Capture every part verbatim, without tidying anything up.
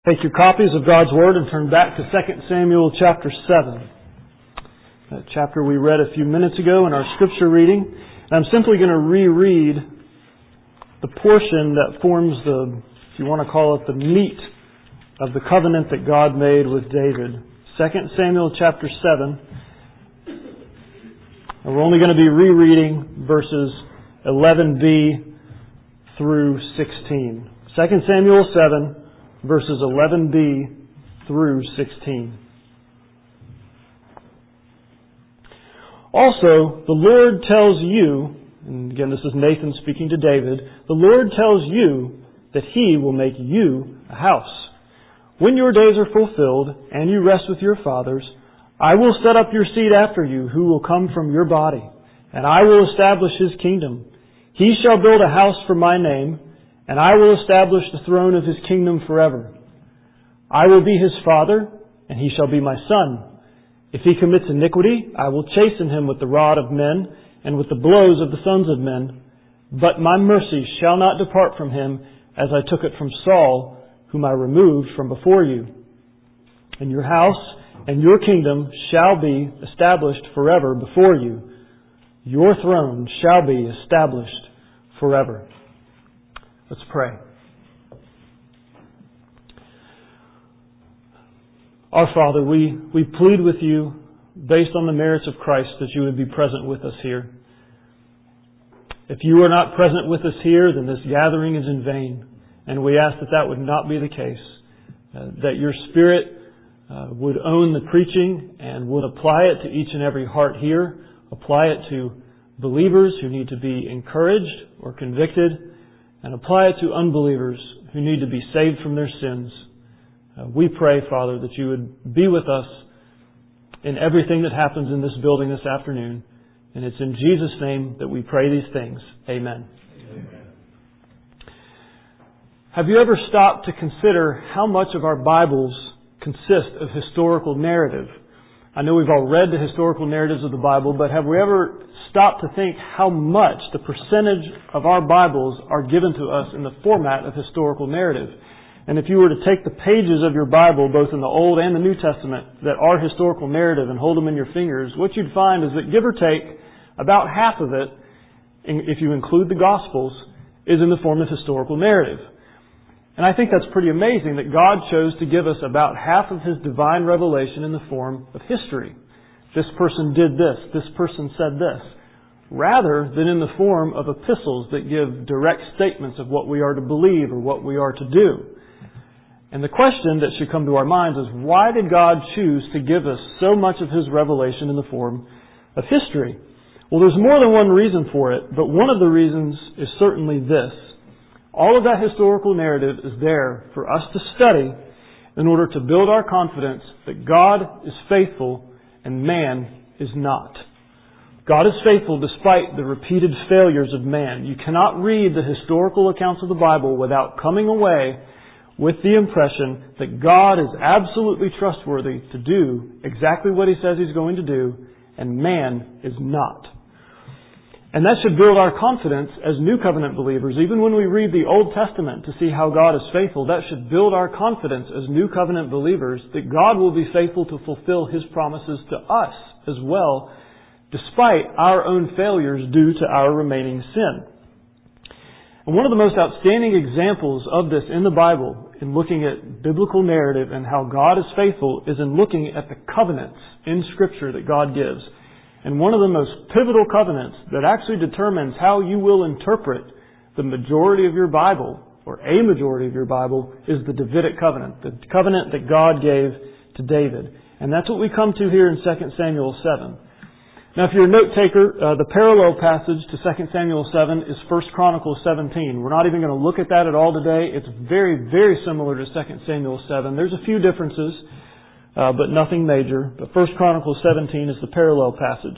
Take your copies of God's Word and turn back to Second Samuel chapter seven. That chapter we read a few minutes ago in our scripture reading. And I'm simply going to reread the portion that forms the, if you want to call it, the meat of the covenant that God made with David. Second Samuel chapter seven. And we're only going to be rereading verses eleven b through sixteen. Second Samuel seven. Verses eleven b through sixteen. Also, the Lord tells you, and again this is Nathan speaking to David, the Lord tells you that He will make you a house. When your days are fulfilled and you rest with your fathers, I will set up your seed after you, who will come from your body, and I will establish His kingdom. He shall build a house for my name, and I will establish the throne of His kingdom forever. I will be His father, and He shall be my son. If he commits iniquity, I will chasten him with the rod of men, and with the blows of the sons of men. But my mercy shall not depart from him, as I took it from Saul, whom I removed from before you. And your house and your kingdom shall be established forever before you. Your throne shall be established forever. Let's pray. Our Father, we, we plead with you, based on the merits of Christ, that you would be present with us here. If you are not present with us here, then this gathering is in vain. And we ask that that would not be the case. Uh, that your Spirit uh, would own the preaching and would apply it to each and every heart here. Apply it to believers who need to be encouraged or convicted. And apply it to unbelievers who need to be saved from their sins. Uh, we pray, Father, that you would be with us in everything that happens in this building this afternoon. And it's in Jesus' name that we pray these things. Amen. Amen. Have you ever stopped to consider how much of our Bibles consist of historical narrative? I know we've all read the historical narratives of the Bible, but have we ever stopped to think how much the percentage of our Bibles are given to us in the format of historical narrative? And if you were to take the pages of your Bible, both in the Old and the New Testament, that are historical narrative and hold them in your fingers, what you'd find is that give or take, about half of it, if you include the Gospels, is in the form of historical narrative. And I think that's pretty amazing that God chose to give us about half of His divine revelation in the form of history. This person did this, this person said this, rather than in the form of epistles that give direct statements of what we are to believe or what we are to do. And the question that should come to our minds is, why did God choose to give us so much of His revelation in the form of history? Well, there's more than one reason for it, but one of the reasons is certainly this. All of that historical narrative is there for us to study in order to build our confidence that God is faithful and man is not. God is faithful despite the repeated failures of man. You cannot read the historical accounts of the Bible without coming away with the impression that God is absolutely trustworthy to do exactly what He says He's going to do, and man is not. And that should build our confidence as New Covenant believers. Even when we read the Old Testament to see how God is faithful, that should build our confidence as New Covenant believers that God will be faithful to fulfill His promises to us as well, despite our own failures due to our remaining sin. And one of the most outstanding examples of this in the Bible, in looking at biblical narrative and how God is faithful, is in looking at the covenants in Scripture that God gives. And one of the most pivotal covenants that actually determines how you will interpret the majority of your Bible, or a majority of your Bible, is the Davidic covenant, the covenant that God gave to David. And that's what we come to here in Second Samuel seven. Now, if you're a note taker, uh, the parallel passage to Second Samuel seven is First Chronicles seventeen. We're not even going to look at that at all today. It's very, very similar to Second Samuel seven. There's a few differences, uh, but nothing major. But First Chronicles seventeen is the parallel passage.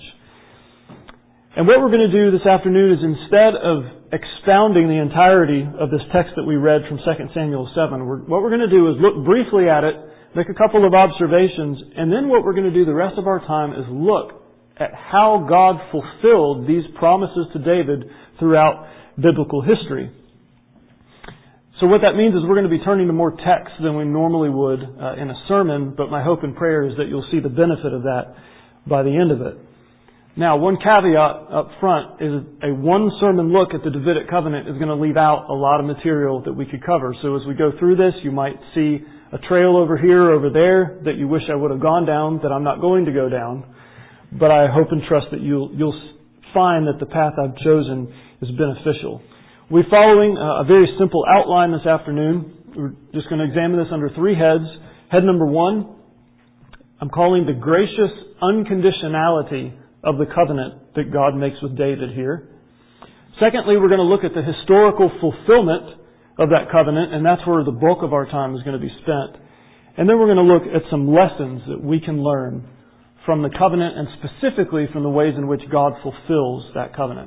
And what we're going to do this afternoon is, instead of expounding the entirety of this text that we read from Second Samuel seven, we're, what we're going to do is look briefly at it, make a couple of observations, and then what we're going to do the rest of our time is look at how God fulfilled these promises to David throughout biblical history. So what that means is we're going to be turning to more text than we normally would uh, in a sermon, but my hope and prayer is that you'll see the benefit of that by the end of it. Now, one caveat up front is a one sermon look at the Davidic covenant is going to leave out a lot of material that we could cover. So as we go through this, you might see a trail over here, over there, that you wish I would have gone down, that I'm not going to go down. But I hope and trust that you'll, you'll find that the path I've chosen is beneficial. We're following a very simple outline this afternoon. We're just going to examine this under three heads. Head number one, I'm calling the gracious unconditionality of the covenant that God makes with David here. Secondly, we're going to look at the historical fulfillment of that covenant, and that's where the bulk of our time is going to be spent. And then we're going to look at some lessons that we can learn from the covenant and specifically from the ways in which God fulfills that covenant.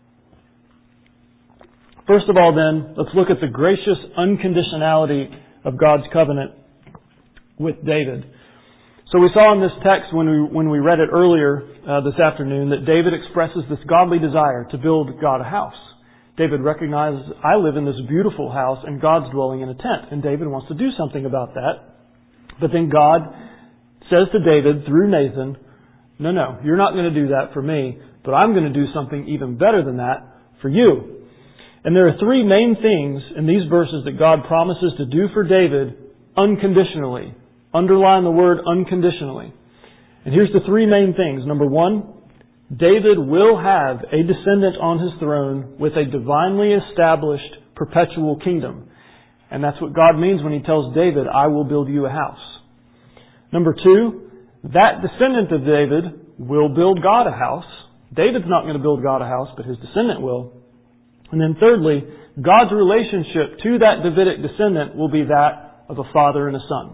First of all then, let's look at the gracious unconditionality of God's covenant with David. So we saw in this text when we when we read it earlier uh, this afternoon that David expresses this godly desire to build God a house. David recognizes, I live in this beautiful house and God's dwelling in a tent. And David wants to do something about that. But then God says to David through Nathan, no, no, you're not going to do that for me, but I'm going to do something even better than that for you. And there are three main things in these verses that God promises to do for David unconditionally. Underline the word unconditionally. And here's the three main things. Number one, David will have a descendant on his throne with a divinely established perpetual kingdom. And that's what God means when He tells David, I will build you a house. Number two, that descendant of David will build God a house. David's not going to build God a house, but his descendant will. And then thirdly, God's relationship to that Davidic descendant will be that of a father and a son.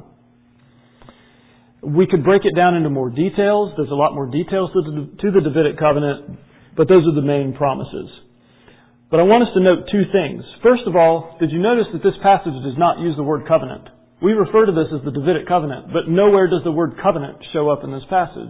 We could break it down into more details. There's a lot more details to the, to the Davidic covenant, but those are the main promises. But I want us to note two things. First of all, did you notice that this passage does not use the word covenant? We refer to this as the Davidic covenant, but nowhere does the word covenant show up in this passage.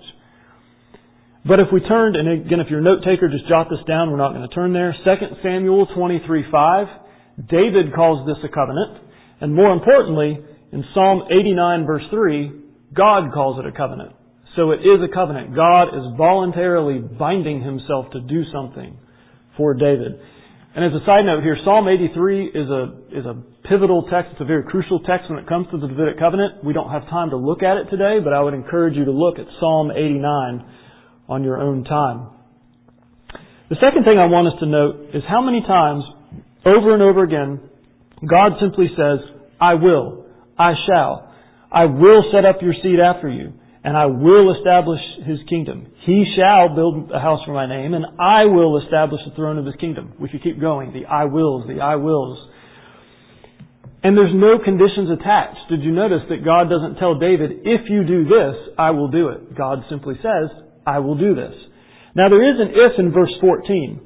But if we turned, and again, if you're a note taker, just jot this down. We're not going to turn there. Second Samuel twenty-three five, David calls this a covenant. And more importantly, in Psalm eighty-nine verse three, God calls it a covenant. So it is a covenant. God is voluntarily binding Himself to do something for David. And as a side note here, Psalm eighty-three is a is a pivotal text. It's a very crucial text when it comes to the Davidic covenant. We don't have time to look at it today, but I would encourage you to look at Psalm eighty-nine on your own time. The second thing I want us to note is how many times, over and over again, God simply says, I will, I shall, I will set up your seed after you, and I will establish His kingdom. He shall build a house for my name, and I will establish the throne of His kingdom. We could keep going. The I wills, the I wills. And there's no conditions attached. Did you notice that God doesn't tell David, if you do this, I will do it. God simply says, I will do this. Now there is an if in verse fourteen.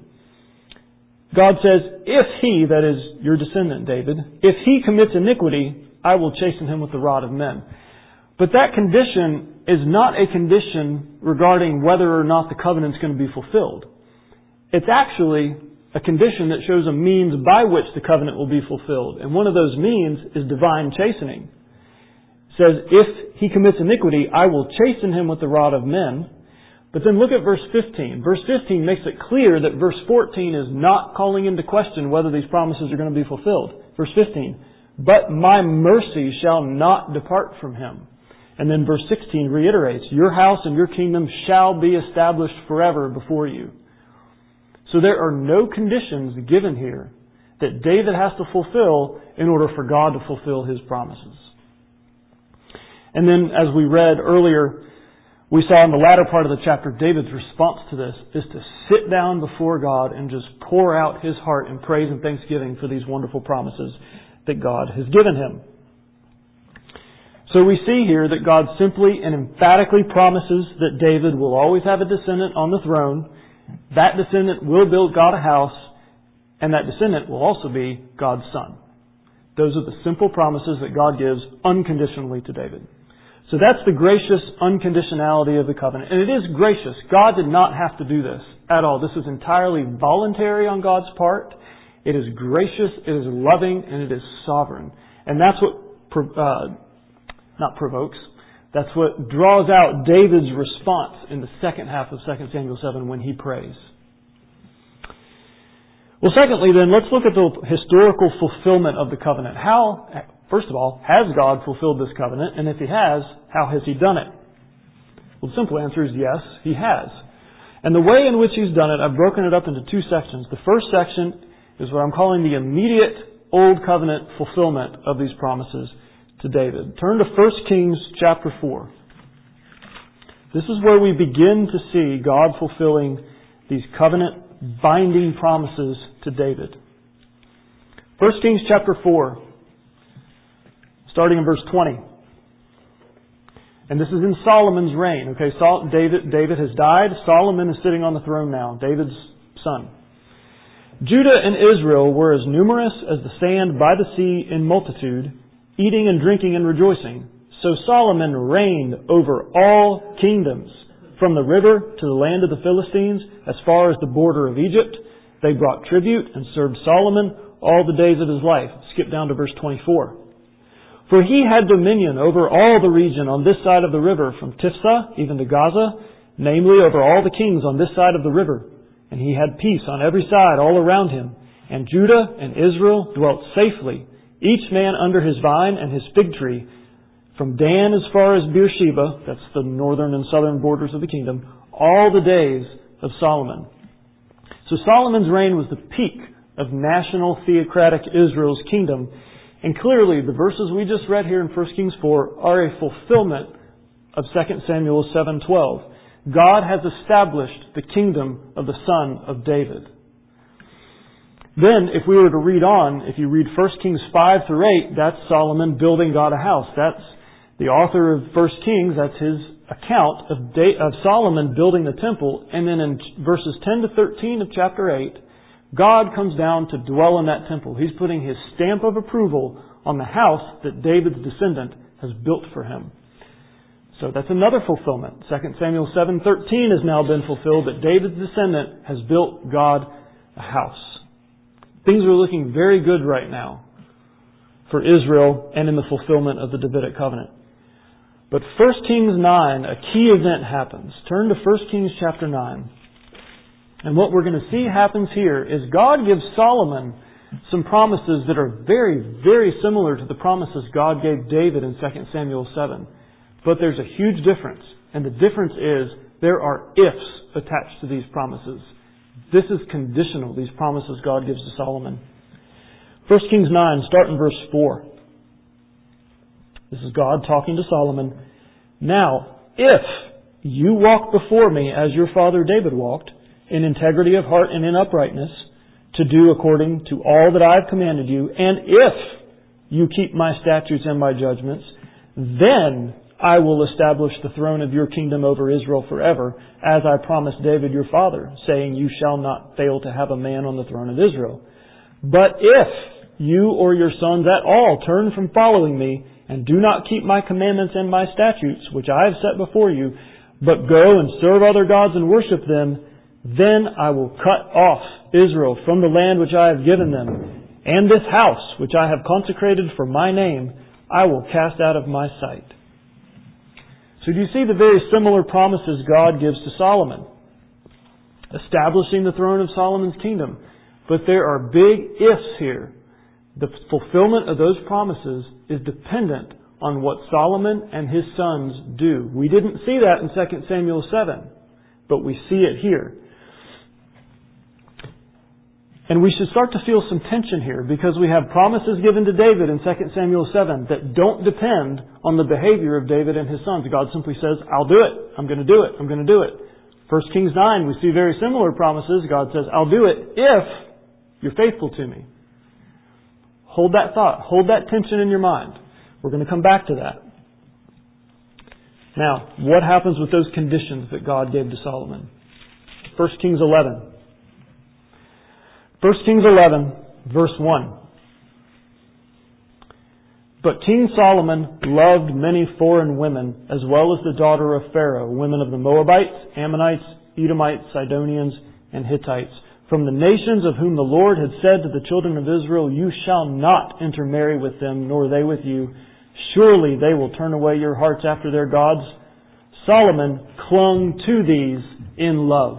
God says, if he, that is your descendant David, if he commits iniquity, I will chasten him with the rod of men. But that condition is not a condition regarding whether or not the covenant is going to be fulfilled. It's actually a condition that shows a means by which the covenant will be fulfilled. And one of those means is divine chastening. It says, if he commits iniquity, I will chasten him with the rod of men. But then look at verse fifteen. Verse fifteen makes it clear that verse fourteen is not calling into question whether these promises are going to be fulfilled. Verse fifteen, but my mercy shall not depart from him. And then verse sixteen reiterates, your house and your kingdom shall be established forever before you. So there are no conditions given here that David has to fulfill in order for God to fulfill His promises. And then as we read earlier, we saw in the latter part of the chapter, David's response to this is to sit down before God and just pour out his heart in praise and thanksgiving for these wonderful promises that God has given him. So we see here that God simply and emphatically promises that David will always have a descendant on the throne. That descendant will build God a house, and that descendant will also be God's son. Those are the simple promises that God gives unconditionally to David. So that's the gracious unconditionality of the covenant. And it is gracious. God did not have to do this at all. This is entirely voluntary on God's part. It is gracious, it is loving, and it is sovereign. And that's what, uh, not provokes, that's what draws out David's response in the second half of Second Samuel seven when he prays. Well, secondly then, let's look at the historical fulfillment of the covenant. How, first of all, has God fulfilled this covenant? And if He has, how has He done it? Well, the simple answer is yes, He has. And the way in which He's done it, I've broken it up into two sections. The first section is what I'm calling the immediate Old Covenant fulfillment of these promises to David. Turn to First Kings chapter four. This is where we begin to see God fulfilling these covenant binding promises to David. First Kings chapter four, starting in verse twenty. And this is in Solomon's reign. Okay, Sol- David, David has died. Solomon is sitting on the throne now, David's son. Judah and Israel were as numerous as the sand by the sea in multitude, eating and drinking and rejoicing. So Solomon reigned over all kingdoms, from the river to the land of the Philistines, as far as the border of Egypt. They brought tribute and served Solomon all the days of his life. Skip down to verse twenty-four. For he had dominion over all the region on this side of the river, from Tiphsah even to Gaza, namely over all the kings on this side of the river. And he had peace on every side all around him. And Judah and Israel dwelt safely, each man under his vine and his fig tree, from Dan as far as Beersheba, that's the northern and southern borders of the kingdom, all the days of Solomon. So Solomon's reign was the peak of national theocratic Israel's kingdom. And clearly, the verses we just read here in First Kings four are a fulfillment of Second Samuel seven twelve. God has established the kingdom of the son of David. Then, if we were to read on, if you read First Kings five through eight, that's Solomon building God a house. That's the author of First Kings, that's his account of, da- of Solomon building the temple. And then in verses ten to thirteen of chapter eight, God comes down to dwell in that temple. He's putting His stamp of approval on the house that David's descendant has built for him. So that's another fulfillment. Second Samuel seven thirteen has now been fulfilled, that David's descendant has built God a house. Things are looking very good right now for Israel and in the fulfillment of the Davidic covenant. But First Kings nine, a key event happens. Turn to First Kings chapter nine. And what we're going to see happens here is God gives Solomon some promises that are very, very similar to the promises God gave David in Second Samuel seven. But there's a huge difference. And the difference is there are ifs attached to these promises. This is conditional, these promises God gives to Solomon. First Kings nine, start in verse four. This is God talking to Solomon. Now, if you walk before me as your father David walked, in integrity of heart and in uprightness, to do according to all that I have commanded you, and if you keep my statutes and my judgments, then I will establish the throne of your kingdom over Israel forever, as I promised David your father, saying, you shall not fail to have a man on the throne of Israel. But if you or your sons at all turn from following me, and do not keep my commandments and my statutes, which I have set before you, but go and serve other gods and worship them, then I will cut off Israel from the land which I have given them, and this house which I have consecrated for my name, I will cast out of my sight. So do you see the very similar promises God gives to Solomon? Establishing the throne of Solomon's kingdom. But there are big ifs here. The fulfillment of those promises is dependent on what Solomon and his sons do. We didn't see that in Second Samuel seven, but we see it here. And we should start to feel some tension here, because we have promises given to David in Second Samuel seven that don't depend on the behavior of David and his sons. God simply says, I'll do it. I'm going to do it. I'm going to do it. First Kings nine, we see very similar promises. God says, I'll do it if you're faithful to me. Hold that thought. Hold that tension in your mind. We're going to come back to that. Now, what happens with those conditions that God gave to Solomon? First Kings eleven. First Kings eleven, verse one. But King Solomon loved many foreign women, as well as the daughter of Pharaoh, women of the Moabites, Ammonites, Edomites, Sidonians, and Hittites, from the nations of whom the Lord had said to the children of Israel, you shall not intermarry with them, nor they with you. Surely they will turn away your hearts after their gods. Solomon clung to these in love.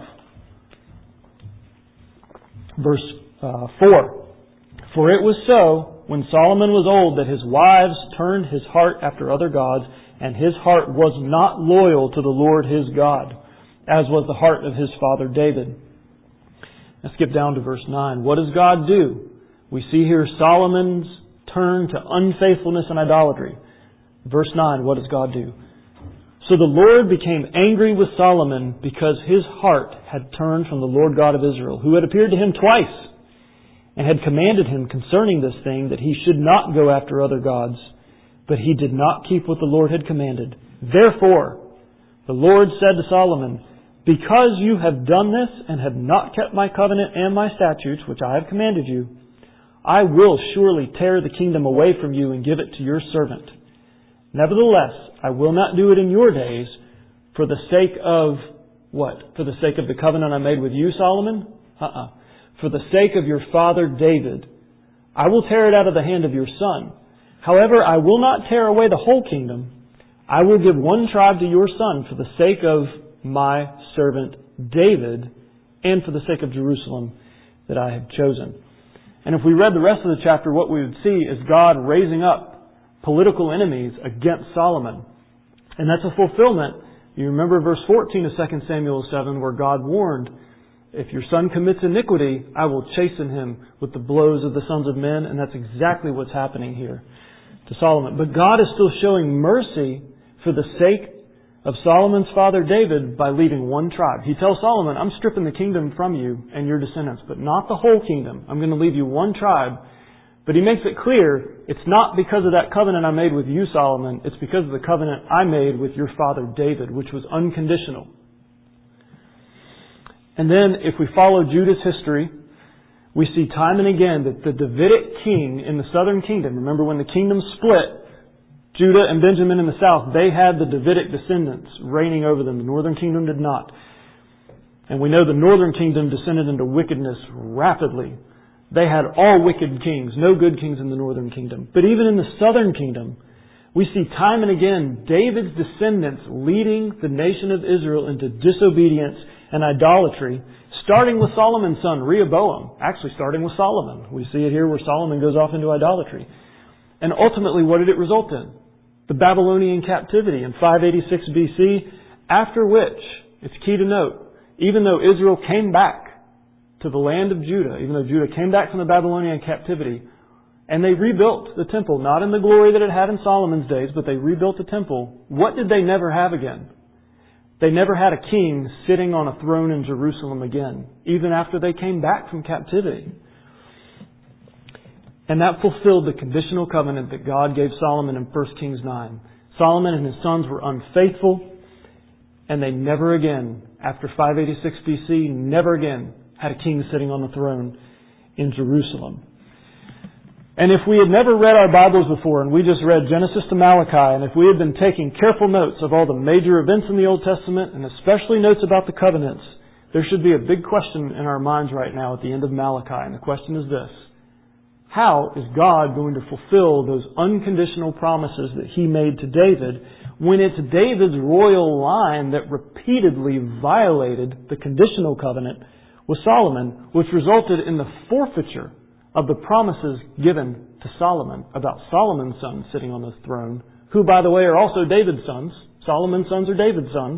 Verse uh, four. For it was so, when Solomon was old, that his wives turned his heart after other gods, and his heart was not loyal to the Lord his God, as was the heart of his father David. Let's skip down to verse nine. What does God do? We see here Solomon's turn to unfaithfulness and idolatry. Verse nine, what does God do? So the Lord became angry with Solomon because his heart had turned from the Lord God of Israel, who had appeared to him twice, and had commanded him concerning this thing that he should not go after other gods. But he did not keep what the Lord had commanded. Therefore, the Lord said to Solomon, because you have done this and have not kept my covenant and my statutes, which I have commanded you, I will surely tear the kingdom away from you and give it to your servant. Nevertheless, I will not do it in your days for the sake of what? For the sake of the covenant I made with you, Solomon? Uh-uh. For the sake of your father David. I will tear it out of the hand of your son. However, I will not tear away the whole kingdom. I will give one tribe to your son for the sake of my servant David and for the sake of Jerusalem that I have chosen. And if we read the rest of the chapter, what we would see is God raising up political enemies against Solomon. And that's a fulfillment. You remember verse fourteen of Second Samuel seven where God warned, if your son commits iniquity, I will chasten him with the blows of the sons of men. And that's exactly what's happening here to Solomon. But God is still showing mercy for the sake of Solomon's father David by leaving one tribe. He tells Solomon, I'm stripping the kingdom from you and your descendants, but not the whole kingdom. I'm going to leave you one tribe. But he makes it clear, it's not because of that covenant I made with you, Solomon. It's because of the covenant I made with your father David, which was unconditional. And then if we follow Judah's history, we see time and again that the Davidic king in the southern kingdom, remember when the kingdom split, Judah and Benjamin in the south, they had the Davidic descendants reigning over them. The northern kingdom did not. And we know the northern kingdom descended into wickedness rapidly. They had all wicked kings, no good kings in the northern kingdom. But even in the southern kingdom, we see time and again David's descendants leading the nation of Israel into disobedience and idolatry, starting with Solomon's son, Rehoboam. Actually starting with Solomon. We see it here where Solomon goes off into idolatry. And ultimately, what did it result in? The Babylonian captivity in five eighty-six B C, after which, it's key to note, even though Israel came back to the land of Judah, even though Judah came back from the Babylonian captivity, and they rebuilt the temple, not in the glory that it had in Solomon's days, but they rebuilt the temple, what did they never have again? They never had a king sitting on a throne in Jerusalem again, even after they came back from captivity. And that fulfilled the conditional covenant that God gave Solomon in First Kings nine. Solomon and his sons were unfaithful, and they never again, after five eighty-six B C, never again had a king sitting on the throne in Jerusalem. And if we had never read our Bibles before, and we just read Genesis to Malachi, and if we had been taking careful notes of all the major events in the Old Testament, and especially notes about the covenants, there should be a big question in our minds right now at the end of Malachi. And the question is this: how is God going to fulfill those unconditional promises that He made to David when it's David's royal line that repeatedly violated the conditional covenant with Solomon, which resulted in the forfeiture of the promises given to Solomon about Solomon's sons sitting on the throne, who, by the way, are also David's sons. Solomon's sons are David's sons.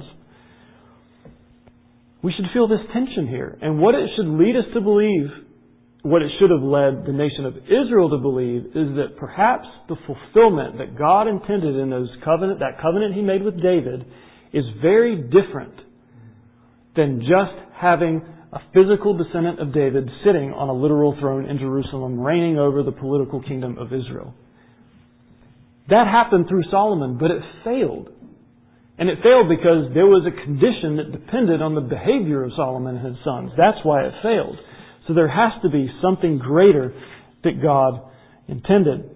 We should feel this tension here. And what it should lead us to believe, what it should have led the nation of Israel to believe, is that perhaps the fulfillment that God intended in those covenant, that covenant He made with David, is very different than just having a physical descendant of David sitting on a literal throne in Jerusalem, reigning over the political kingdom of Israel. That happened through Solomon, but it failed. And it failed because there was a condition that depended on the behavior of Solomon and his sons. That's why it failed. So there has to be something greater that God intended.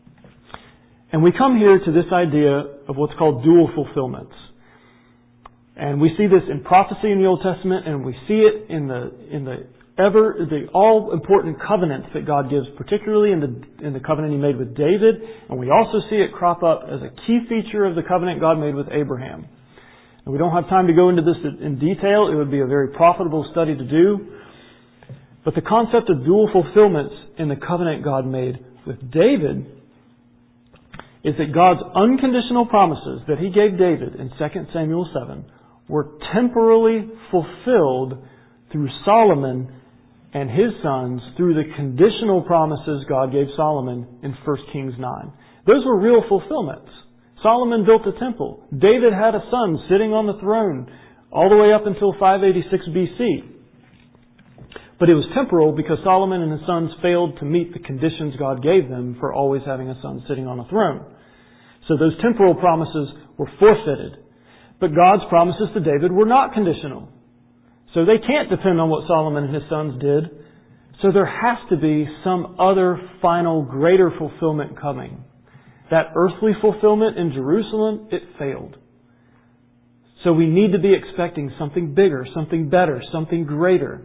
And we come here to this idea of what's called dual fulfillments. And we see this in prophecy in the Old Testament, and we see it in the in the ever the all important covenants that God gives, particularly in the in the covenant He made with David, and we also see it crop up as a key feature of the covenant God made with Abraham. And we don't have time to go into this in detail. It would be a very profitable study to do. But the concept of dual fulfillments in the covenant God made with David is that God's unconditional promises that He gave David in Second Samuel seven were temporally fulfilled through Solomon and his sons through the conditional promises God gave Solomon in First Kings nine. Those were real fulfillments. Solomon built a temple. David had a son sitting on the throne all the way up until five eighty-six B C. But it was temporal because Solomon and his sons failed to meet the conditions God gave them for always having a son sitting on a throne. So those temporal promises were forfeited. But God's promises to David were not conditional. So they can't depend on what Solomon and his sons did. So there has to be some other final greater fulfillment coming. That earthly fulfillment in Jerusalem, it failed. So we need to be expecting something bigger, something better, something greater.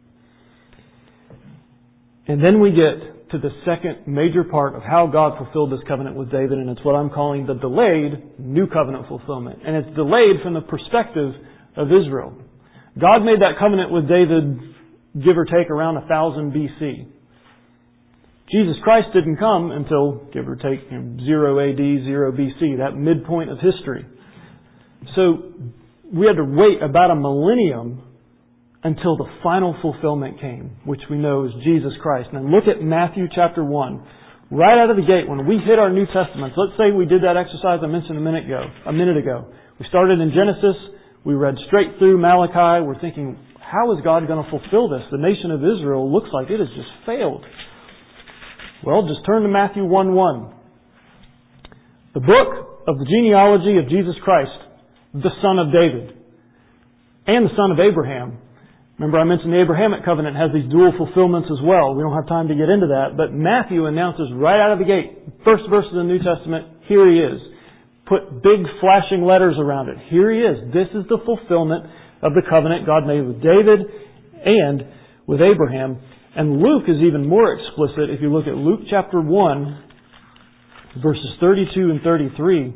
And then we get to the second major part of how God fulfilled this covenant with David, and it's what I'm calling the delayed new covenant fulfillment. And it's delayed from the perspective of Israel. God made that covenant with David, give or take, around one thousand B C. Jesus Christ didn't come until, give or take, you know, zero A D, zero B C, that midpoint of history. So we had to wait about a millennium until the final fulfillment came, which we know is Jesus Christ. Now look at Matthew chapter one. Right out of the gate, when we hit our New Testaments, let's say we did that exercise I mentioned a minute ago, a minute ago. We started in Genesis, we read straight through Malachi, we're thinking, how is God going to fulfill this? The nation of Israel looks like it has just failed. Well, just turn to Matthew one one. The book of the genealogy of Jesus Christ, the son of David, and the son of Abraham. Remember, I mentioned the Abrahamic covenant has these dual fulfillments as well. We don't have time to get into that. But Matthew announces right out of the gate, first verse of the New Testament, here He is. Put big flashing letters around it. Here He is. This is the fulfillment of the covenant God made with David and with Abraham. And Luke is even more explicit if you look at Luke chapter one, verses thirty-two and thirty-three.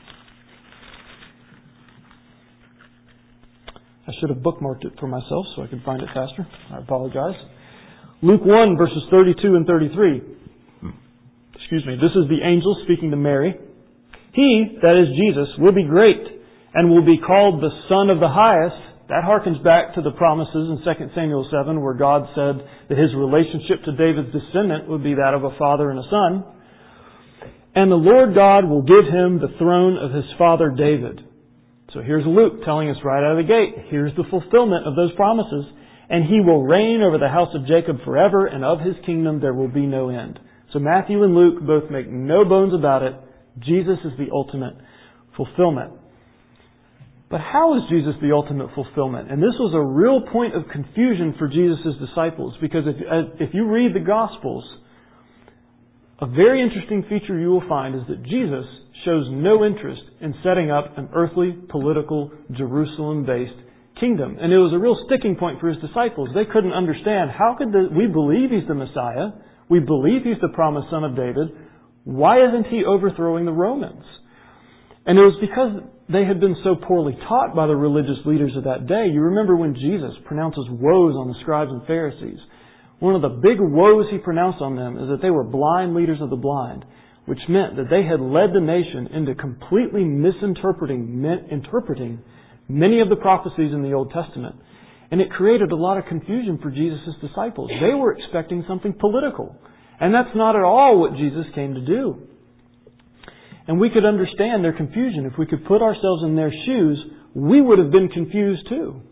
I should have bookmarked it for myself so I could find it faster. I apologize. Luke one, verses thirty-two and thirty-three. Excuse me. This is the angel speaking to Mary. He, that is Jesus, will be great and will be called the Son of the Highest. That harkens back to the promises in Second Samuel seven where God said that His relationship to David's descendant would be that of a father and a son. And the Lord God will give Him the throne of His father David. So here's Luke telling us right out of the gate, here's the fulfillment of those promises. And He will reign over the house of Jacob forever, and of His kingdom there will be no end. So Matthew and Luke both make no bones about it. Jesus is the ultimate fulfillment. But how is Jesus the ultimate fulfillment? And this was a real point of confusion for Jesus' disciples, because if, if you read the Gospels, a very interesting feature you will find is that Jesus shows no interest in setting up an earthly, political, Jerusalem-based kingdom. And it was a real sticking point for His disciples. They couldn't understand, how could the, we believe He's the Messiah? We believe He's the promised Son of David. Why isn't He overthrowing the Romans? And it was because they had been so poorly taught by the religious leaders of that day. You remember when Jesus pronounces woes on the scribes and Pharisees. One of the big woes He pronounced on them is that they were blind leaders of the blind, which meant that they had led the nation into completely misinterpreting interpreting many of the prophecies in the Old Testament. And it created a lot of confusion for Jesus' disciples. They were expecting something political. And that's not at all what Jesus came to do. And we could understand their confusion. If we could put ourselves in their shoes, we would have been confused too.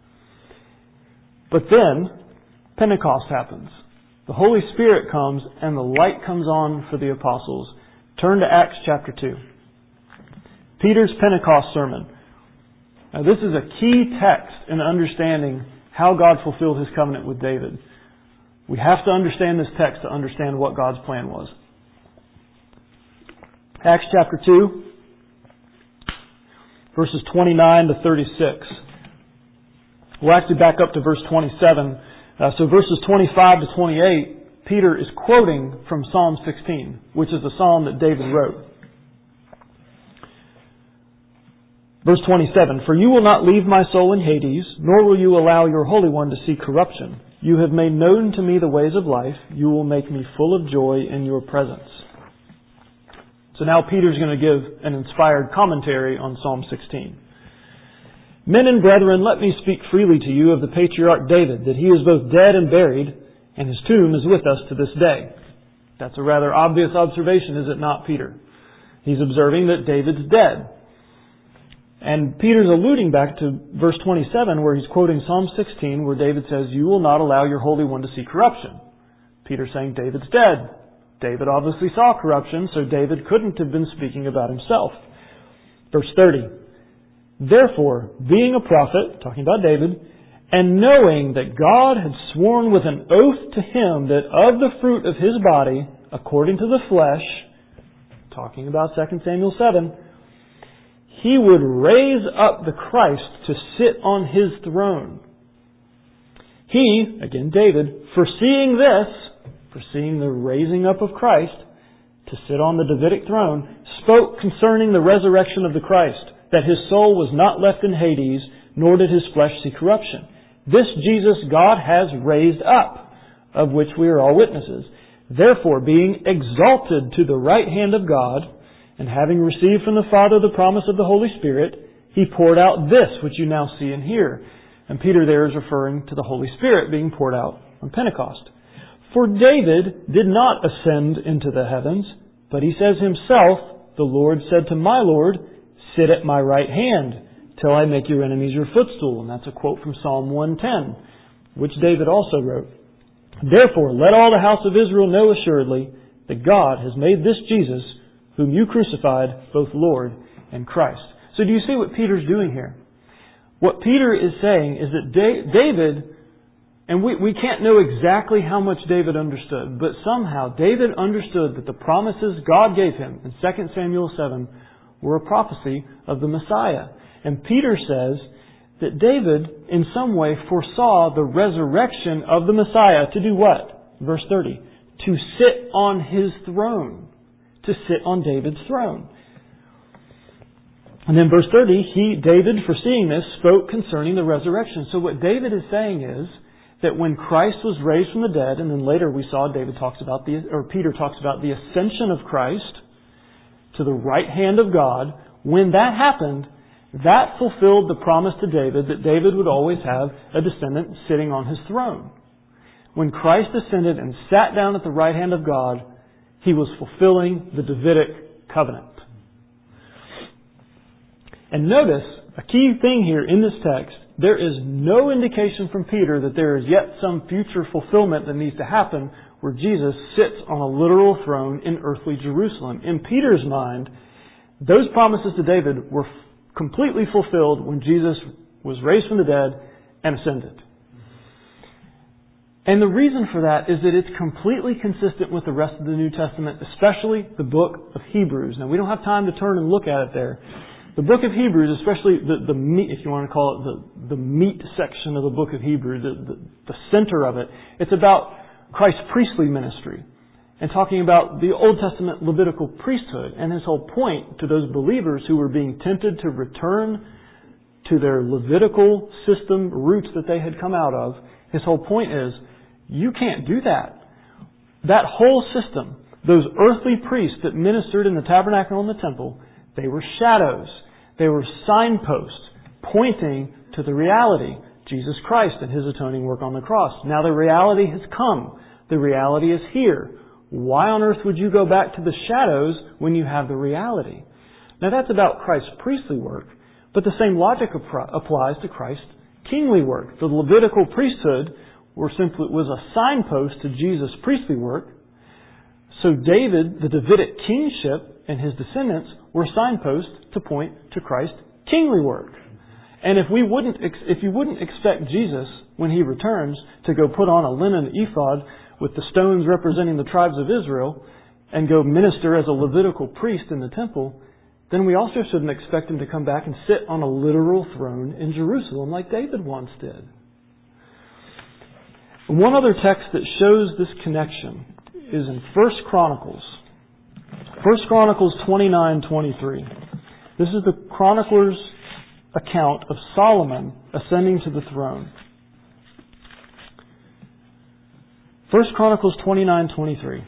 But then, Pentecost happens. The Holy Spirit comes and the light comes on for the apostles. Turn to Acts chapter two. Peter's Pentecost sermon. Now this is a key text in understanding how God fulfilled His covenant with David. We have to understand this text to understand what God's plan was. Acts chapter two, verses twenty-nine to thirty-six. We'll actually back up to verse twenty-seven. Uh, so verses twenty-five to twenty-eight, Peter is quoting from Psalm sixteen, which is the psalm that David wrote. Verse twenty-seven, "For you will not leave my soul in Hades, nor will you allow your Holy One to see corruption. You have made known to me the ways of life. You will make me full of joy in your presence." So now Peter's going to give an inspired commentary on Psalm sixteen. "Men and brethren, let me speak freely to you of the patriarch David, that he is both dead and buried, and his tomb is with us to this day." That's a rather obvious observation, is it not, Peter? He's observing that David's dead. And Peter's alluding back to verse twenty-seven, where he's quoting Psalm sixteen, where David says, "You will not allow your Holy One to see corruption." Peter's saying David's dead. David obviously saw corruption, so David couldn't have been speaking about himself. Verse thirty, "Therefore, being a prophet," talking about David, "and knowing that God had sworn with an oath to him that of the fruit of his body, according to the flesh," talking about Second Samuel seven, "he would raise up the Christ to sit on his throne. He," again David, "foreseeing this," foreseeing the raising up of Christ to sit on the Davidic throne, "spoke concerning the resurrection of the Christ, that his soul was not left in Hades, nor did his flesh see corruption. This Jesus God has raised up, of which we are all witnesses. Therefore, being exalted to the right hand of God, and having received from the Father the promise of the Holy Spirit, he poured out this which you now see and hear." And Peter there is referring to the Holy Spirit being poured out on Pentecost. "For David did not ascend into the heavens, but he says himself, the Lord said to my Lord, sit at my right hand, till I make your enemies your footstool." And that's a quote from Psalm one ten, which David also wrote. "Therefore, let all the house of Israel know assuredly that God has made this Jesus, whom you crucified, both Lord and Christ." So do you see what Peter's doing here? What Peter is saying is that David, and we, we can't know exactly how much David understood, but somehow David understood that the promises God gave him in Second Samuel seven were a prophecy of the Messiah. And Peter says that David, in some way, foresaw the resurrection of the Messiah to do what? Verse thirty. To sit on his throne. To sit on David's throne. And then verse thirty, he, David, foreseeing this, spoke concerning the resurrection. So what David is saying is that when Christ was raised from the dead, and then later we saw David talks about the, or Peter talks about the ascension of Christ to the right hand of God, when that happened, that fulfilled the promise to David that David would always have a descendant sitting on his throne. When Christ ascended and sat down at the right hand of God, he was fulfilling the Davidic covenant. And notice, a key thing here in this text, there is no indication from Peter that there is yet some future fulfillment that needs to happen where Jesus sits on a literal throne in earthly Jerusalem. In Peter's mind, those promises to David were completely fulfilled when Jesus was raised from the dead and ascended. And the reason for that is that it's completely consistent with the rest of the New Testament, especially the book of Hebrews. Now, we don't have time to turn and look at it there. The book of Hebrews, especially the, the meat, if you want to call it the, the meat section of the book of Hebrews, the, the, the center of it, it's about Christ's priestly ministry and talking about the Old Testament Levitical priesthood. And his whole point to those believers who were being tempted to return to their Levitical system roots that they had come out of, his whole point is, you can't do that. That whole system, those earthly priests that ministered in the tabernacle and the temple, they were shadows. They were signposts pointing to the reality, Jesus Christ and His atoning work on the cross. Now the reality has come. The reality is here. Why on earth would you go back to the shadows when you have the reality? Now that's about Christ's priestly work, but the same logic applies to Christ's kingly work. The Levitical priesthood were simply was a signpost to Jesus' priestly work. So David, the Davidic kingship, and his descendants were signposts to point to Christ's kingly work. And if we wouldn't, if you wouldn't expect Jesus, when He returns, to go put on a linen ephod with the stones representing the tribes of Israel and go minister as a Levitical priest in the temple, then we also shouldn't expect Him to come back and sit on a literal throne in Jerusalem like David once did. One other text that shows this connection is in First Chronicles. First Chronicles twenty-nine twenty-three. This is the chronicler's account of Solomon ascending to the throne. First Chronicles twenty-nine twenty-three.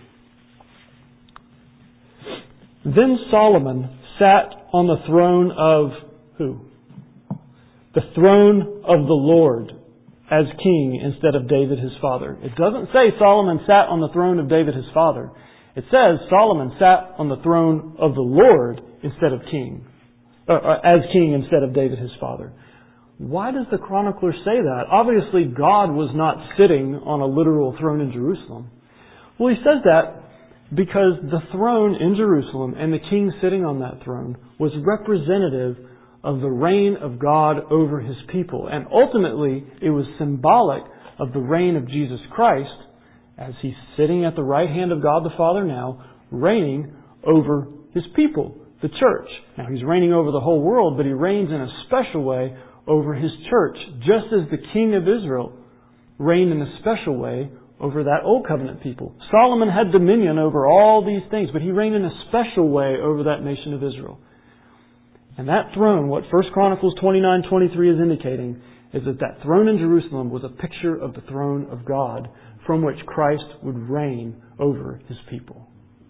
Then Solomon sat on the throne of who? The throne of the Lord as king instead of David his father. It doesn't say Solomon sat on the throne of David his father. It says Solomon sat on the throne of the Lord instead of king, uh, as king instead of David his father. Why does the chronicler say that? Obviously, God was not sitting on a literal throne in Jerusalem. Well, he says that because the throne in Jerusalem and the king sitting on that throne was representative of the reign of God over His people. And ultimately, it was symbolic of the reign of Jesus Christ as He's sitting at the right hand of God the Father now, reigning over His people, the church. Now, He's reigning over the whole world, but He reigns in a special way over His church, just as the King of Israel reigned in a special way over that Old Covenant people. Solomon had dominion over all these things, but he reigned in a special way over that nation of Israel. And that throne, what First Chronicles twenty-nine twenty-three is indicating, is that that throne in Jerusalem was a picture of the throne of God from which Christ would reign over His people.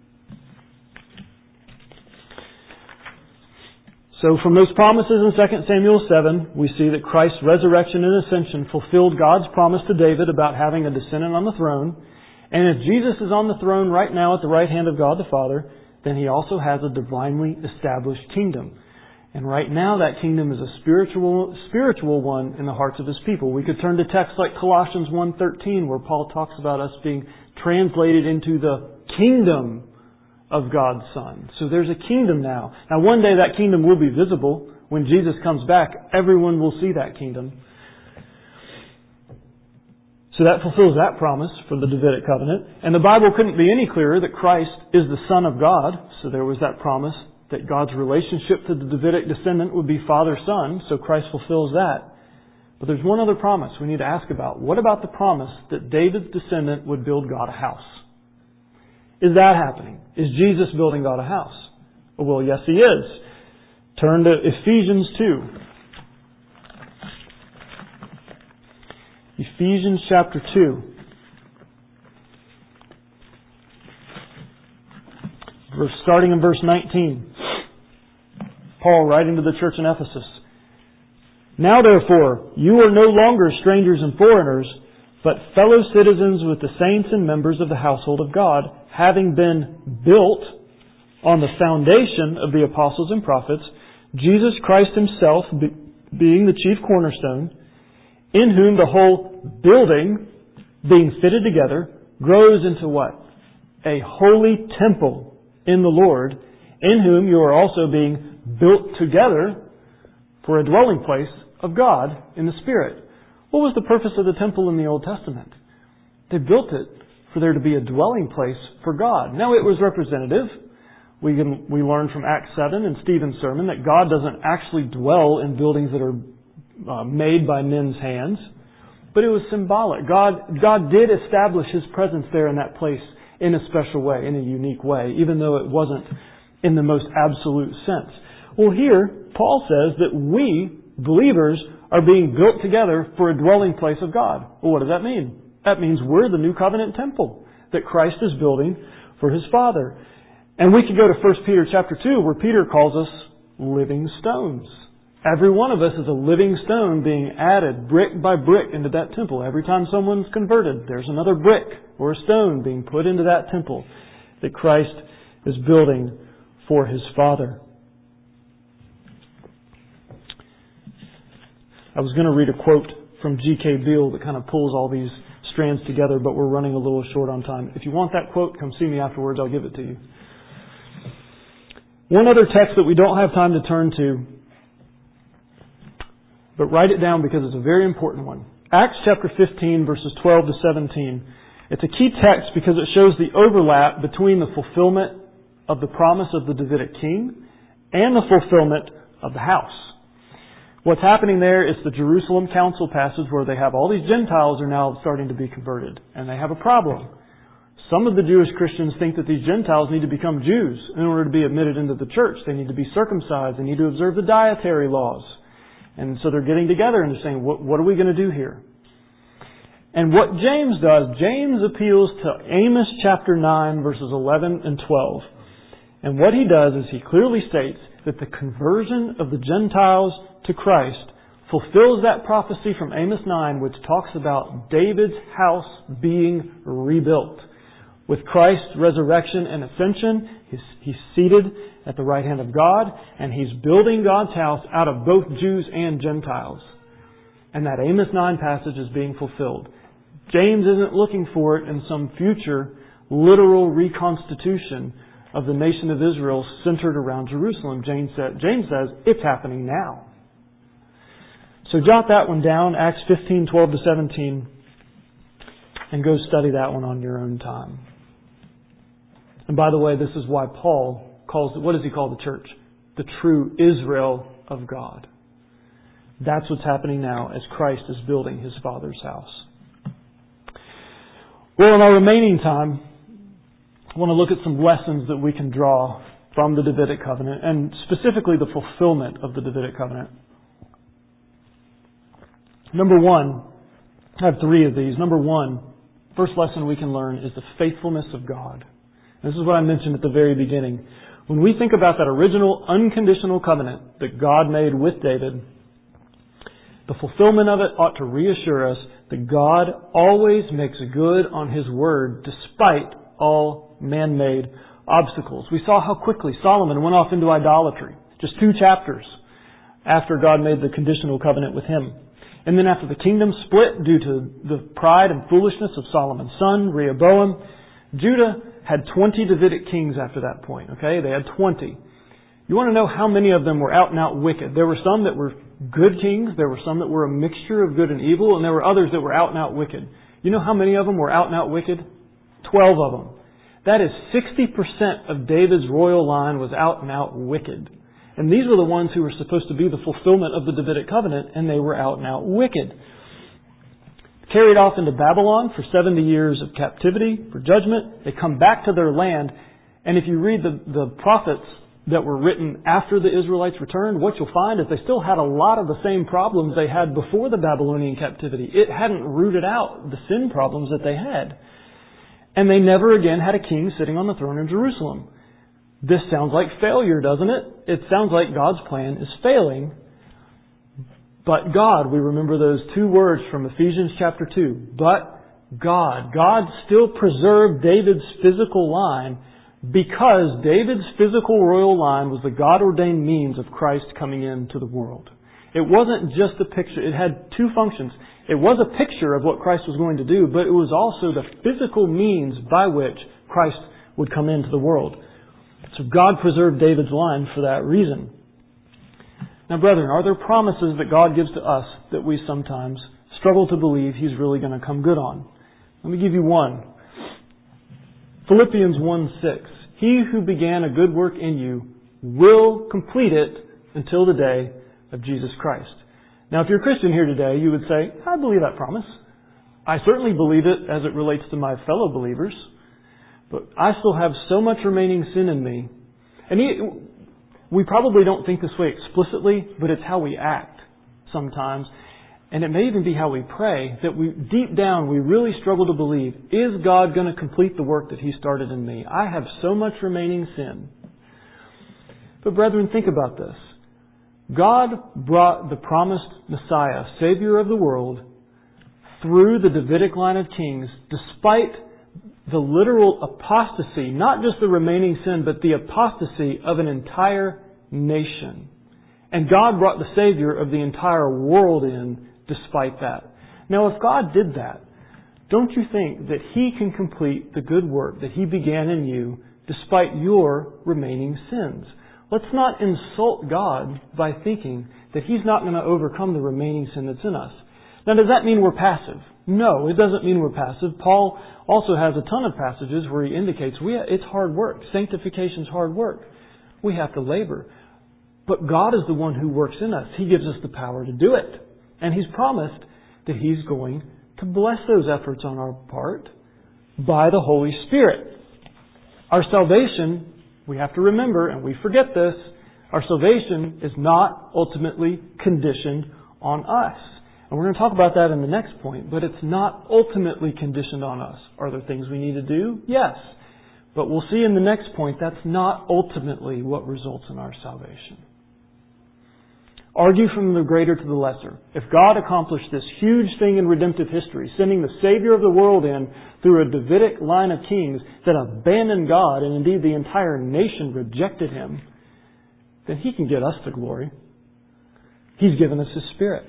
So from those promises in Second Samuel seven, we see that Christ's resurrection and ascension fulfilled God's promise to David about having a descendant on the throne. And if Jesus is on the throne right now at the right hand of God the Father, then He also has a divinely established kingdom. And right now that kingdom is a spiritual spiritual one in the hearts of His people. We could turn to texts like Colossians one thirteen, where Paul talks about us being translated into the kingdom of God's Son. So there's a kingdom now. Now one day that kingdom will be visible. When Jesus comes back, everyone will see that kingdom. So that fulfills that promise for the Davidic covenant. And the Bible couldn't be any clearer that Christ is the Son of God. So there was that promise that God's relationship to the Davidic descendant would be father-son. So Christ fulfills that. But there's one other promise we need to ask about. What about the promise that David's descendant would build God a house? Is that happening? Is Jesus building God a house? Well, yes, He is. Turn to Ephesians two. Ephesians chapter two. Verse, starting in verse nineteen. Paul writing to the church in Ephesus. Now therefore, you are no longer strangers and foreigners, but fellow citizens with the saints and members of the household of God, having been built on the foundation of the apostles and prophets, Jesus Christ Himself be, being the chief cornerstone, in whom the whole building, being fitted together, grows into what? A holy temple in the Lord, in whom you are also being built together for a dwelling place of God in the Spirit. What was the purpose of the temple in the Old Testament? They built it for there to be a dwelling place for God. Now it was representative. We can, we learned from Acts seven and Stephen's sermon that God doesn't actually dwell in buildings that are uh, made by men's hands. But it was symbolic. God, God did establish His presence there in that place in a special way, in a unique way, even though it wasn't in the most absolute sense. Well, here, Paul says that we, believers, are being built together for a dwelling place of God. Well, what does that mean? That means we're the new covenant temple that Christ is building for His Father. And we can go to First Peter chapter two, where Peter calls us living stones. Every one of us is a living stone being added brick by brick into that temple. Every time someone's converted, there's another brick or a stone being put into that temple that Christ is building for His Father. I was going to read a quote from G K Beale that kind of pulls all these strands together, but we're running a little short on time. If you want that quote, come see me afterwards. I'll give it to you. One other text that we don't have time to turn to, but write it down because it's a very important one. Acts chapter fifteen, verses twelve to seventeen. It's a key text because it shows the overlap between the fulfillment of the promise of the Davidic king and the fulfillment of the house. What's happening there is the Jerusalem Council passage where they have all these Gentiles are now starting to be converted, and they have a problem. Some of the Jewish Christians think that these Gentiles need to become Jews in order to be admitted into the church. They need to be circumcised. They need to observe the dietary laws. And so they're getting together and they're saying, what, what are we going to do here? And what James does, James appeals to Amos chapter nine, verses eleven and twelve. And what he does is he clearly states that the conversion of the Gentiles to Christ fulfills that prophecy from Amos nine, which talks about David's house being rebuilt. With Christ's resurrection and ascension, he's, he's seated at the right hand of God, and he's building God's house out of both Jews and Gentiles. And that Amos nine passage is being fulfilled. James isn't looking for it in some future literal reconstitution of the nation of Israel centered around Jerusalem. James says, James says it's happening now. So jot that one down, Acts fifteen, twelve to seventeen, and go study that one on your own time. And by the way, this is why Paul calls it, what does he call the church? The true Israel of God. That's what's happening now as Christ is building His Father's house. Well, in our remaining time, I want to look at some lessons that we can draw from the Davidic covenant, and specifically the fulfillment of the Davidic covenant. Number one, I have three of these. Number one, first lesson we can learn is the faithfulness of God. This is what I mentioned at the very beginning. When we think about that original unconditional covenant that God made with David, the fulfillment of it ought to reassure us that God always makes good on His word despite all man-made obstacles. We saw how quickly Solomon went off into idolatry. Just two chapters after God made the conditional covenant with him. And then after the kingdom split due to the pride and foolishness of Solomon's son, Rehoboam, Judah had twenty Davidic kings after that point. Okay, they had twenty. You want to know how many of them were out and out wicked? There were some that were good kings. There were some that were a mixture of good and evil. And there were others that were out and out wicked. You know how many of them were out and out wicked? Twelve of them. That is sixty percent of David's royal line was out and out wicked. And these were the ones who were supposed to be the fulfillment of the Davidic covenant, and they were out and out wicked. Carried off into Babylon for seventy years of captivity, for judgment. They come back to their land. And if you read the, the prophets that were written after the Israelites returned, what you'll find is they still had a lot of the same problems they had before the Babylonian captivity. It hadn't rooted out the sin problems that they had. And they never again had a king sitting on the throne in Jerusalem. This sounds like failure, doesn't it? It sounds like God's plan is failing. But God, we remember those two words from Ephesians chapter two. But God. God still preserved David's physical line because David's physical royal line was the God-ordained means of Christ coming into the world. It wasn't just a picture. It had two functions. It was a picture of what Christ was going to do, but it was also the physical means by which Christ would come into the world. So God preserved David's line for that reason. Now, brethren, are there promises that God gives to us that we sometimes struggle to believe He's really going to come good on? Let me give you one. Philippians one six. He who began a good work in you will complete it until the day of Jesus Christ. Now, if you're a Christian here today, you would say, I believe that promise. I certainly believe it as it relates to my fellow believers. But I still have so much remaining sin in me. And he, we probably don't think this way explicitly, but it's how we act sometimes. And it may even be how we pray, that we deep down we really struggle to believe, is God going to complete the work that He started in me? I have so much remaining sin. But brethren, think about this. God brought the promised Messiah, Savior of the world, through the Davidic line of kings, despite the literal apostasy, not just the remaining sin, but the apostasy of an entire nation. And God brought the Savior of the entire world in despite that. Now, if God did that, don't you think that He can complete the good work that He began in you despite your remaining sins? Let's not insult God by thinking that He's not going to overcome the remaining sin that's in us. Now, does that mean we're passive? No, it doesn't mean we're passive. Paul also has a ton of passages where he indicates we it's hard work. Sanctification's hard work. We have to labor. But God is the one who works in us. He gives us the power to do it. And He's promised that He's going to bless those efforts on our part by the Holy Spirit. Our salvation, we have to remember, and we forget this, our salvation is not ultimately conditioned on us. And we're going to talk about that in the next point, but it's not ultimately conditioned on us. Are there things we need to do? Yes. But we'll see in the next point that's not ultimately what results in our salvation. Argue from the greater to the lesser. If God accomplished this huge thing in redemptive history, sending the Savior of the world in through a Davidic line of kings that abandoned God, and indeed the entire nation rejected Him, then He can get us the glory. He's given us His Spirit.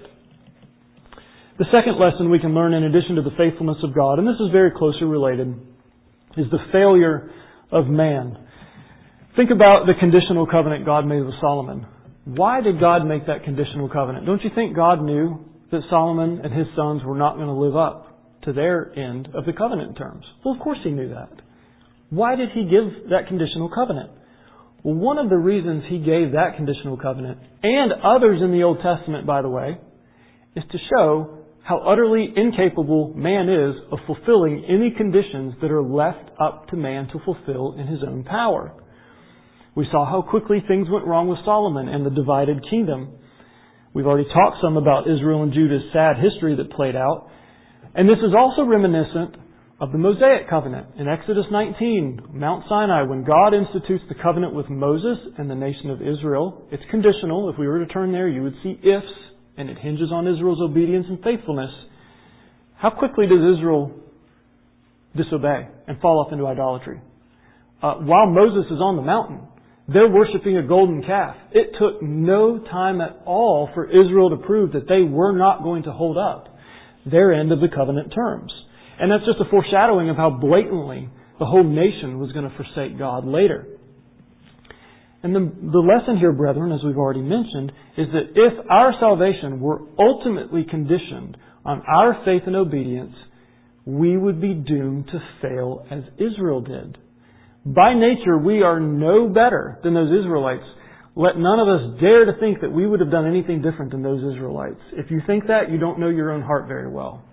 The second lesson we can learn in addition to the faithfulness of God, and this is very closely related, is the failure of man. Think about the conditional covenant God made with Solomon. Why did God make that conditional covenant? Don't you think God knew that Solomon and his sons were not going to live up to their end of the covenant terms? Well, of course He knew that. Why did He give that conditional covenant? Well, one of the reasons He gave that conditional covenant, and others in the Old Testament, by the way, is to show how utterly incapable man is of fulfilling any conditions that are left up to man to fulfill in his own power. We saw how quickly things went wrong with Solomon and the divided kingdom. We've already talked some about Israel and Judah's sad history that played out. And this is also reminiscent of the Mosaic covenant. In Exodus nineteen, Mount Sinai, when God institutes the covenant with Moses and the nation of Israel, it's conditional. If we were to turn there, you would see ifs, and it hinges on Israel's obedience and faithfulness. How quickly does Israel disobey and fall off into idolatry? Uh, while Moses is on the mountain, they're worshiping a golden calf. It took no time at all for Israel to prove that they were not going to hold up their end of the covenant terms. And that's just a foreshadowing of how blatantly the whole nation was going to forsake God later. And the, the lesson here, brethren, as we've already mentioned, is that if our salvation were ultimately conditioned on our faith and obedience, we would be doomed to fail as Israel did. By nature, we are no better than those Israelites. Let none of us dare to think that we would have done anything different than those Israelites. If you think that, you don't know your own heart very well.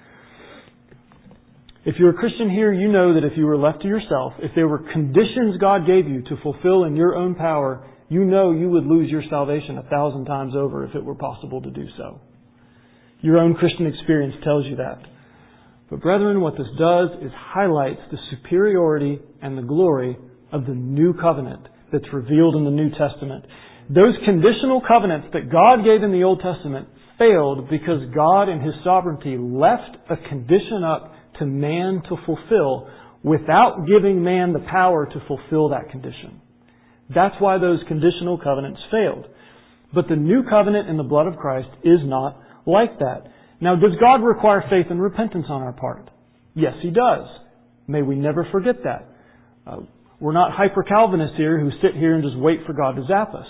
If you're a Christian here, you know that if you were left to yourself, if there were conditions God gave you to fulfill in your own power, you know you would lose your salvation a thousand times over if it were possible to do so. Your own Christian experience tells you that. But brethren, what this does is highlights the superiority and the glory of the new covenant that's revealed in the New Testament. Those conditional covenants that God gave in the Old Testament failed because God in His sovereignty left a condition up to man to fulfill without giving man the power to fulfill that condition. That's why those conditional covenants failed. But the new covenant in the blood of Christ is not like that. Now, does God require faith and repentance on our part? Yes, He does. May we never forget that. Uh, we're not hyper-Calvinists here who sit here and just wait for God to zap us.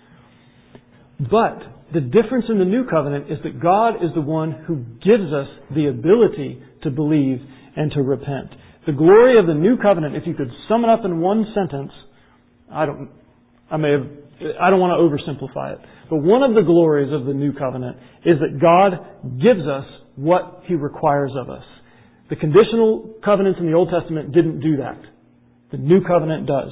But the difference in the new covenant is that God is the one who gives us the ability to believe and to repent. The glory of the new covenant, if you could sum it up in one sentence, I don't, I may have, I don't want to oversimplify it, but one of the glories of the new covenant is that God gives us what He requires of us. The conditional covenants in the Old Testament didn't do that. The new covenant does.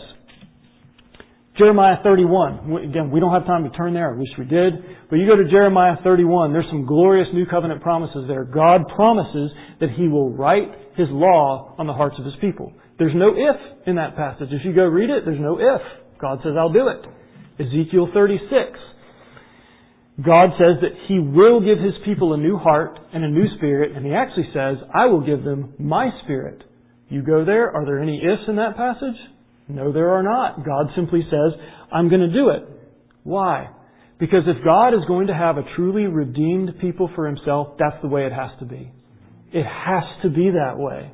Jeremiah thirty-one. Again, we don't have time to turn there. I wish we did. But you go to Jeremiah thirty-one. There's some glorious new covenant promises there. God promises that He will write His law on the hearts of His people. There's no if in that passage. If you go read it, there's no if. God says, I'll do it. Ezekiel thirty-six. God says that He will give His people a new heart and a new spirit. And He actually says, I will give them my spirit. You go there. Are there any ifs in that passage? No, there are not. God simply says, I'm going to do it. Why? Because if God is going to have a truly redeemed people for Himself, that's the way it has to be. It has to be that way.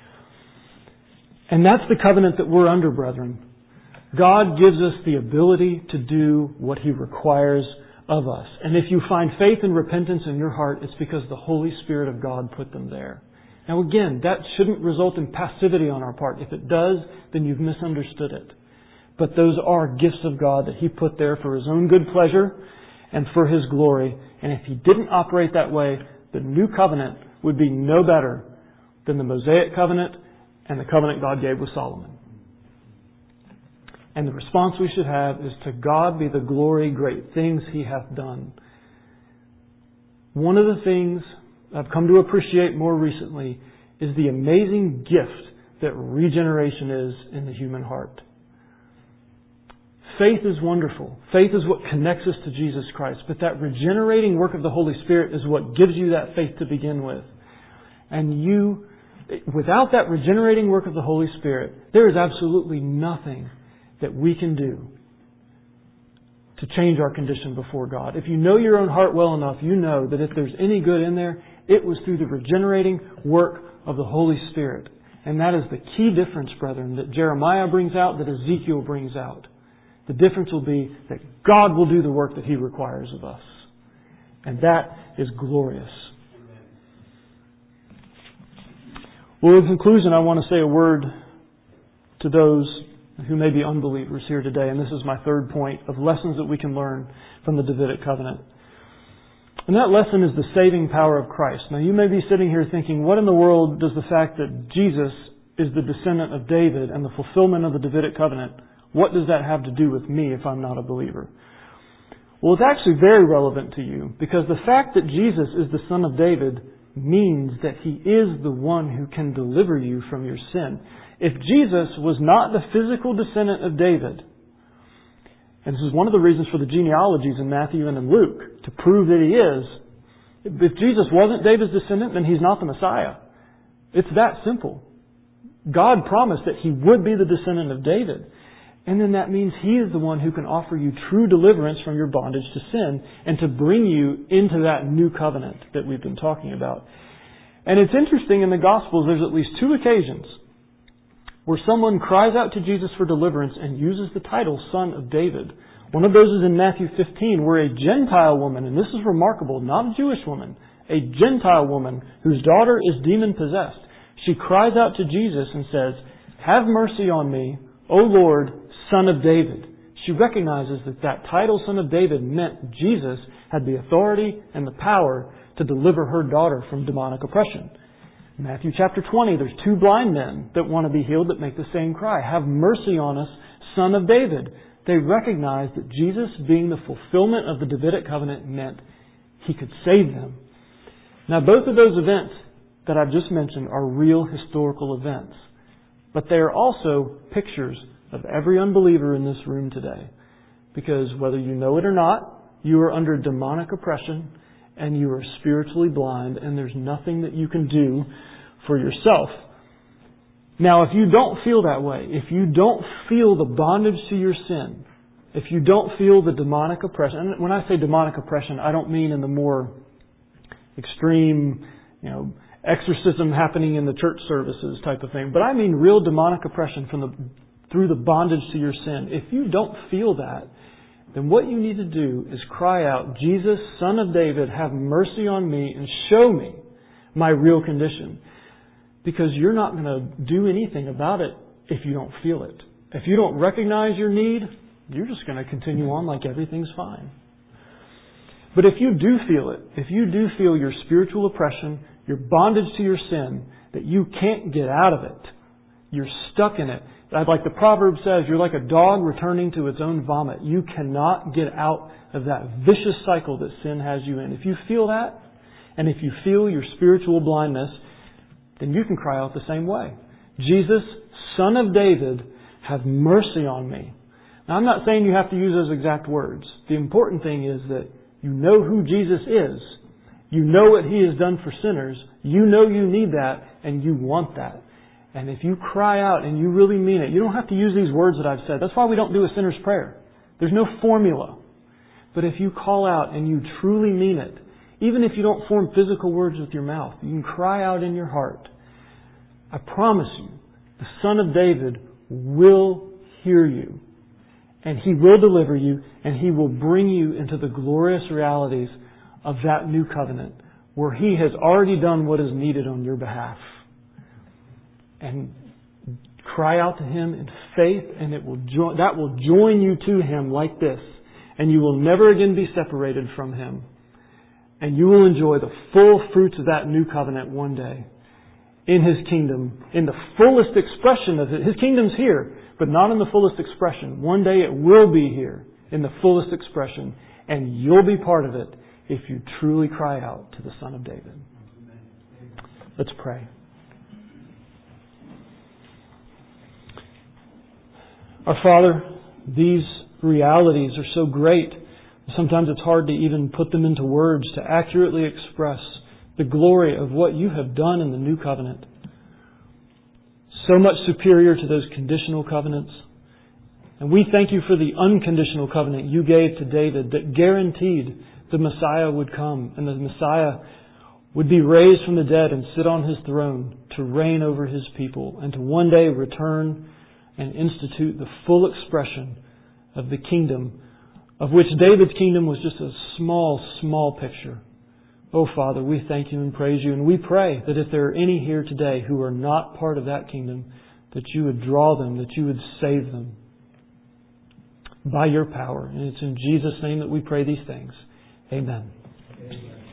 And that's the covenant that we're under, brethren. God gives us the ability to do what He requires of us. And if you find faith and repentance in your heart, it's because the Holy Spirit of God put them there. Now again, that shouldn't result in passivity on our part. If it does, then you've misunderstood it. But those are gifts of God that He put there for His own good pleasure and for His glory. And if He didn't operate that way, the new covenant would be no better than the Mosaic covenant and the covenant God gave with Solomon. And the response we should have is, to God be the glory, great things He hath done. One of the things I've come to appreciate more recently is the amazing gift that regeneration is in the human heart. Faith is wonderful. Faith is what connects us to Jesus Christ. But that regenerating work of the Holy Spirit is what gives you that faith to begin with. And you, without that regenerating work of the Holy Spirit, there is absolutely nothing that we can do to change our condition before God. If you know your own heart well enough, you know that if there's any good in there, it was through the regenerating work of the Holy Spirit. And that is the key difference, brethren, that Jeremiah brings out, that Ezekiel brings out. The difference will be that God will do the work that He requires of us. And that is glorious. Well, in conclusion, I want to say a word to those who may be unbelievers here today. And this is my third point of lessons that we can learn from the Davidic covenant. And that lesson is the saving power of Christ. Now, you may be sitting here thinking, what in the world does the fact that Jesus is the descendant of David and the fulfillment of the Davidic covenant, what does that have to do with me if I'm not a believer? Well, it's actually very relevant to you, because the fact that Jesus is the son of David means that He is the one who can deliver you from your sin. If Jesus was not the physical descendant of David, and this is one of the reasons for the genealogies in Matthew and in Luke, to prove that He is, if Jesus wasn't David's descendant, then He's not the Messiah. It's that simple. God promised that He would be the descendant of David. And then that means He is the one who can offer you true deliverance from your bondage to sin and to bring you into that new covenant that we've been talking about. And it's interesting, in the Gospels there's at least two occasions where someone cries out to Jesus for deliverance and uses the title Son of David. One of those is in Matthew fifteen, where a Gentile woman, and this is remarkable, not a Jewish woman, a Gentile woman whose daughter is demon-possessed, she cries out to Jesus and says, "Have mercy on me, O Lord, Son of David." She recognizes that that title, Son of David, meant Jesus had the authority and the power to deliver her daughter from demonic oppression. In Matthew chapter twenty, there's two blind men that want to be healed that make the same cry. "Have mercy on us, Son of David." They recognized that Jesus, being the fulfillment of the Davidic covenant, meant He could save them. Now, both of those events that I've just mentioned are real historical events. But they are also pictures of every unbeliever in this room today. Because whether you know it or not, you are under demonic oppression and you are spiritually blind, and there's nothing that you can do for yourself. Now, if you don't feel that way, if you don't feel the bondage to your sin, if you don't feel the demonic oppression, and when I say demonic oppression, I don't mean in the more extreme, you know, exorcism happening in the church services type of thing, but I mean real demonic oppression from the through the bondage to your sin. If you don't feel that, then what you need to do is cry out, "Jesus, Son of David, have mercy on me and show me my real condition." Because you're not going to do anything about it if you don't feel it. If you don't recognize your need, you're just going to continue on like everything's fine. But if you do feel it, if you do feel your spiritual oppression, your bondage to your sin, that you can't get out of it, you're stuck in it. Like the proverb says, you're like a dog returning to its own vomit. You cannot get out of that vicious cycle that sin has you in. If you feel that, and if you feel your spiritual blindness, then you can cry out the same way. "Jesus, Son of David, have mercy on me." Now, I'm not saying you have to use those exact words. The important thing is that you know who Jesus is. You know what He has done for sinners. You know you need that, and you want that. And if you cry out and you really mean it, you don't have to use these words that I've said. That's why we don't do a sinner's prayer. There's no formula. But if you call out and you truly mean it, even if you don't form physical words with your mouth, you can cry out in your heart. I promise you, the Son of David will hear you. And He will deliver you, and He will bring you into the glorious realities of that new covenant, where He has already done what is needed on your behalf. And cry out to Him in faith, and it will jo- that will join you to Him like this. And you will never again be separated from Him. And you will enjoy the full fruits of that new covenant one day in His kingdom, in the fullest expression of it. His kingdom's here, but not in the fullest expression. One day it will be here in the fullest expression, and you'll be part of it if you truly cry out to the Son of David. Let's pray. Our Father, these realities are so great. Sometimes it's hard to even put them into words to accurately express the glory of what You have done in the new covenant. So much superior to those conditional covenants. And we thank You for the unconditional covenant You gave to David that guaranteed the Messiah would come and the Messiah would be raised from the dead and sit on His throne to reign over His people and to one day return and institute the full expression of the kingdom, of which David's kingdom was just a small, small picture. Oh, Father, we thank You and praise You, and we pray that if there are any here today who are not part of that kingdom, that You would draw them, that You would save them by Your power. And it's in Jesus' name that we pray these things. Amen. Amen.